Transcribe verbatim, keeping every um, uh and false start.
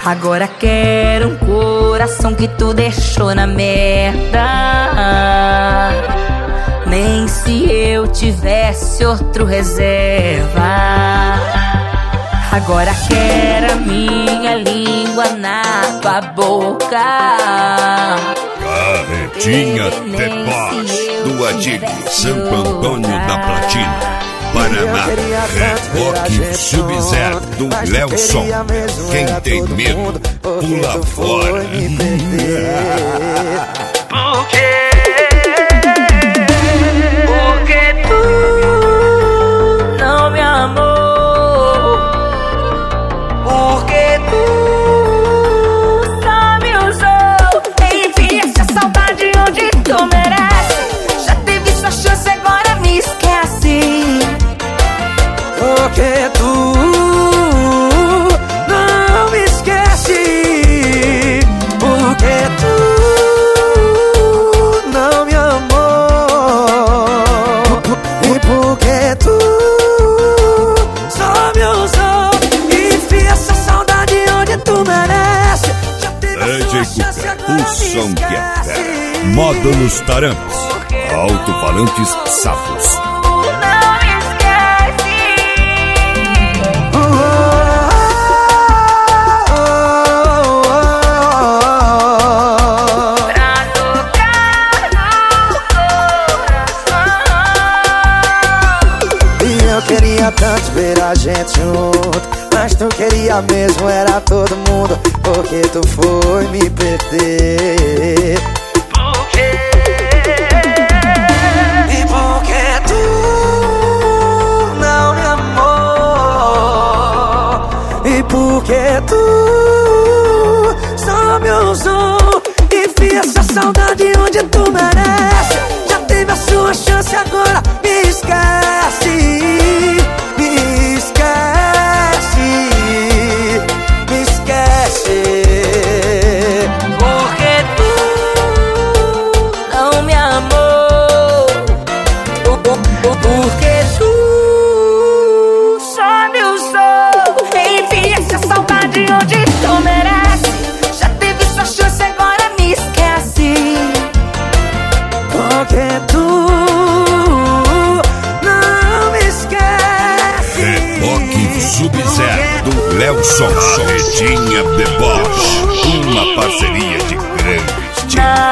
Agora quero um coração que tu deixou na merda. Nem se eu tivesse outro reserva. Agora quero a minha língua na tua boca. Carretinha Deboche do Adig, Santo Antônio da Platina, Paraná. Reboque Sub-Zero do Lelson. Quem tem medo, pula fora. Por quê? Porque tu não me amou. Porque tu só me usou. Enfia essa saudade onde tu merece. Já teve sua chance, agora me esquece. Porque tu não me esquece. Porque tu não me amou. E porque tu só me usou. Enfia essa saudade onde tu merece. Já teve a sua chance, agora o me som que é esquece. fera. Módulos Tarantes, alto-falantes Safos. Queria tanto ver a gente junto, mas tu queria mesmo, era todo mundo. Porque tu foi me perder. Por quê? E porque tu não me amou. E porque tu só me usou. Enfia essa saudade onde tu merece. Já teve a sua chance, agora me esquece. Porque tu só me usou. Enfia essa saudade onde tu merece. Já teve sua chance, agora me esquece. Porque tu não me esquece. Reboque Sub-Zero do Lelson. Carretinha Deboche, uma parceria de grandes.